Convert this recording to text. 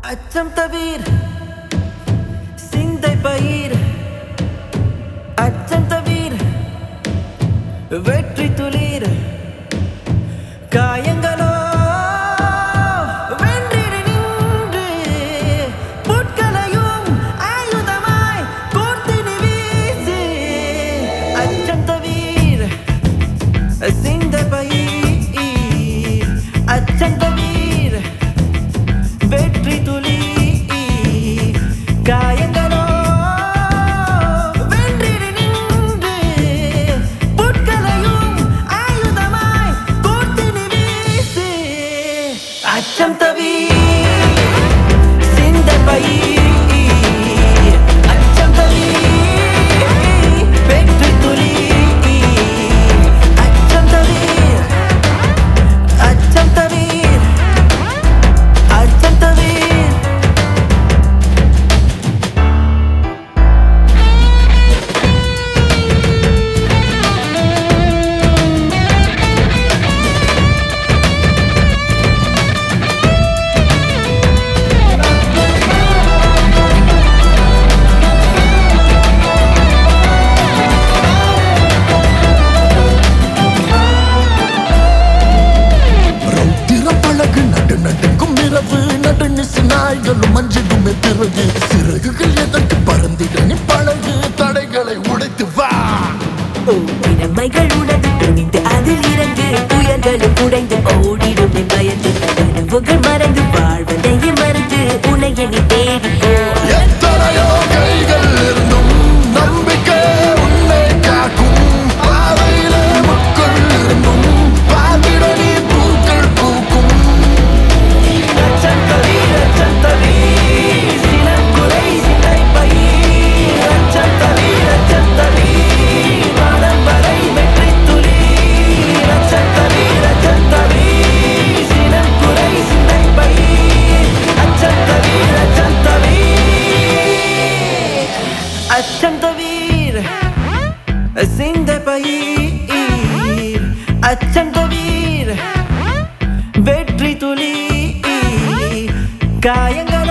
அச்சம் தவிர் சிந்தை பயிர் அச்சம் தவிர் வெற்றி துளிர் காயங்களோ வென்றிடு நின்று புட்களையும் ஆயுதமாய் கோர்த்தினி வீசு அச்சம் தவிர் சிந்தை பயிர் அச்சம் தவிர் வெற்றி துளி காயங்களோ வென்றிடு நின்று புட்களையும் ஆயுதமாய் கோர்த்தினி வீசு அச்சம் தவிர் சிந்தை பயிர் அச்சம் தவிர் வெற்றி துளி அச்சம் தவிர் அச்சம் தவிர் அச்சம் தவிர் நாய்களும் மஞ்சிடுமே பிறகு சிறகுகள் எதற்கு பறந்திட நீ பழகு தடைகளை உடைத்து வா திறமைகள் உணர்ந்து துணிந்து அதில் இறங்கு புயல்களும் உடைந்து ஓடிடுமே பயந்து கனவுகள் மறந்து வாழ்வதையே மறந்து உனைய நீ தேடிக்கோ எத்தனையோ கைகள் இருந்தும் நம்பிக்கை உன்னை காக்கும் பாதையிலே முட்கள் இருந்தும் பார்த்திட நீ பூக்கள் பூக்கும் அச்சம் தவிர் அச்சம் தவிர் சினம் குறை சிந்தை பயிர் அச்சம் தவிர் வானம் வரை வெற்றி துளி அச்சம் தவிர் சினம் குறை சிந்தை பயிர் அச்சம் தவிர் சிந்தை பயிர் அச்சம் தவிர் வெற்றி துளி காயங்கள்